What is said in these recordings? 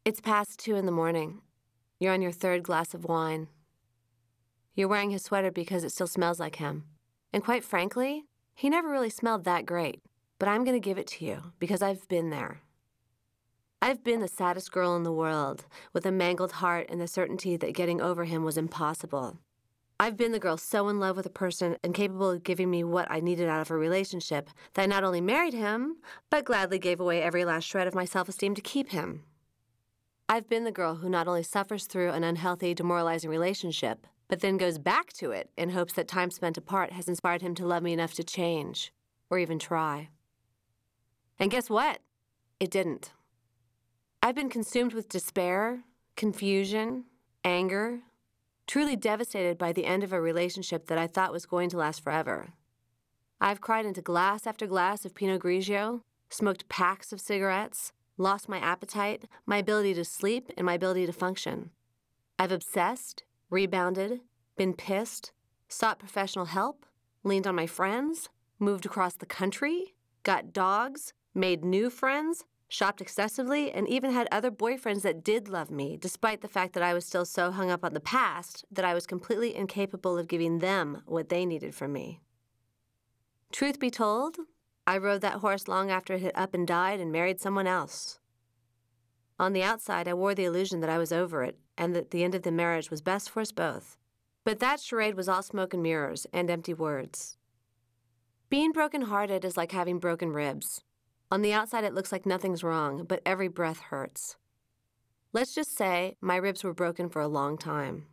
It's past 2 in the morning. You're on your third glass of wine. You're wearing his sweater because it still smells like him. And quite frankly, he never really smelled that great. But I'm going to give it to you because I've been there. I've been the saddest girl in the world, with a mangled heart and the certainty that getting over him was impossible. I've been the girl so in love with a person and capable of giving me what I needed out of a relationship that I not only married him, but gladly gave away every last shred of my self-esteem to keep him. I've been the girl who not only suffers through an unhealthy, demoralizing relationship, but then goes back to it in hopes that time spent apart has inspired him to love me enough to change, or even try. And guess what? It didn't. I've been consumed with despair, confusion, anger, truly devastated by the end of a relationship that I thought was going to last forever. I've cried into glass after glass of Pinot Grigio, smoked packs of cigarettes, lost my appetite, my ability to sleep, and my ability to function. I've obsessed, rebounded, been pissed, sought professional help, leaned on my friends, moved across the country, got dogs, made new friends, shopped excessively, and even had other boyfriends that did love me, despite the fact that I was still so hung up on the past that I was completely incapable of giving them what they needed from me. Truth be told, I rode that horse long after it had up and died and married someone else. On the outside, I wore the illusion that I was over it and that the end of the marriage was best for us both. But that charade was all smoke and mirrors and empty words. Being broken-hearted is like having broken ribs. On the outside, it looks like nothing's wrong, but every breath hurts. Let's just say my ribs were broken for a long time.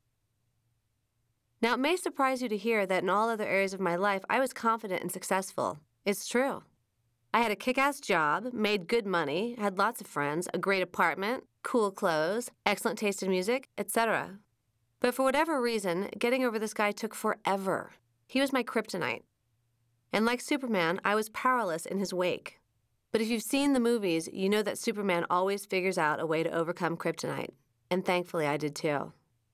Now, it may surprise you to hear that in all other areas of my life, I was confident and successful. It's true. I had a kick-ass job, made good money, had lots of friends, a great apartment, cool clothes, excellent taste in music, etc. But for whatever reason, getting over this guy took forever. He was my kryptonite. And like Superman, I was powerless in his wake. But if you've seen the movies, you know that Superman always figures out a way to overcome kryptonite. And thankfully, I did too.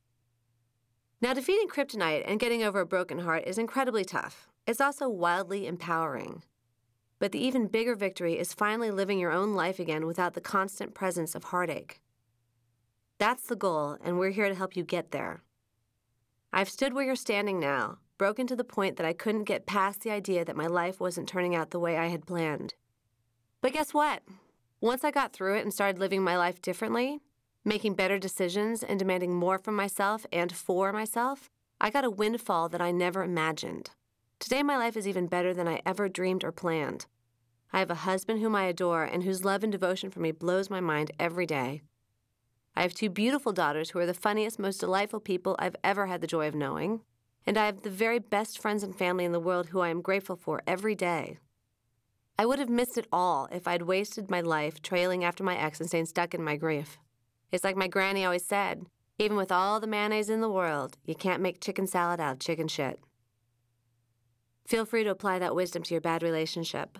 Now, defeating kryptonite and getting over a broken heart is incredibly tough. It's also wildly empowering. But the even bigger victory is finally living your own life again without the constant presence of heartache. That's the goal, and we're here to help you get there. I've stood where you're standing now, broken to the point that I couldn't get past the idea that my life wasn't turning out the way I had planned. But guess what? Once I got through it and started living my life differently, making better decisions and demanding more from myself and for myself, I got a windfall that I never imagined. Today, my life is even better than I ever dreamed or planned. I have a husband whom I adore and whose love and devotion for me blows my mind every day. I have 2 beautiful daughters who are the funniest, most delightful people I've ever had the joy of knowing. And I have the very best friends and family in the world who I am grateful for every day. I would have missed it all if I'd wasted my life trailing after my ex and staying stuck in my grief. It's like my granny always said, even with all the mayonnaise in the world, you can't make chicken salad out of chicken shit. Feel free to apply that wisdom to your bad relationship.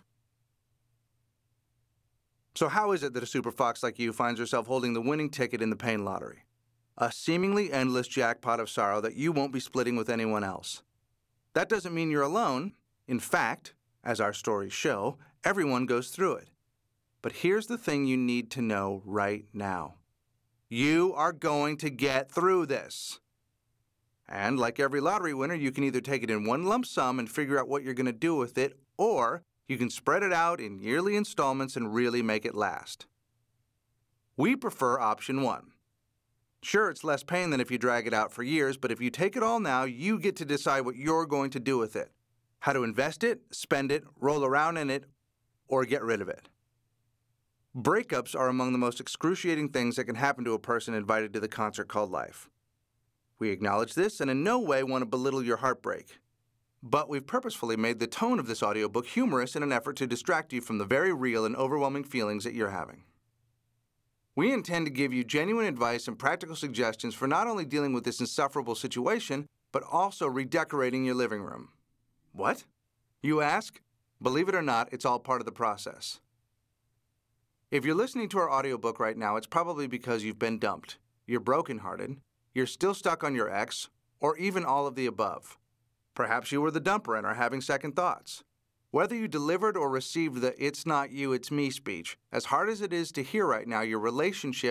So how is it that a super fox like you finds herself holding the winning ticket in the pain lottery? A seemingly endless jackpot of sorrow that you won't be splitting with anyone else. That doesn't mean you're alone. In fact, as our stories show, everyone goes through it. But here's the thing you need to know right now. You are going to get through this. And like every lottery winner, you can either take it in one lump sum and figure out what you're going to do with it, or you can spread it out in yearly installments and really make it last. We prefer option 1. Sure, it's less pain than if you drag it out for years, but if you take it all now, you get to decide what you're going to do with it. How to invest it, spend it, roll around in it, or get rid of it. Breakups are among the most excruciating things that can happen to a person invited to the concert called life. We acknowledge this and in no way want to belittle your heartbreak. But we've purposefully made the tone of this audiobook humorous in an effort to distract you from the very real and overwhelming feelings that you're having. We intend to give you genuine advice and practical suggestions for not only dealing with this insufferable situation, but also redecorating your living room. What? You ask? Believe it or not, it's all part of the process. If you're listening to our audiobook right now, it's probably because you've been dumped, you're brokenhearted, you're still stuck on your ex, or even all of the above. Perhaps you were the dumper and are having second thoughts. Whether you delivered or received the "it's not you, it's me" speech, as hard as it is to hear right now, your relationship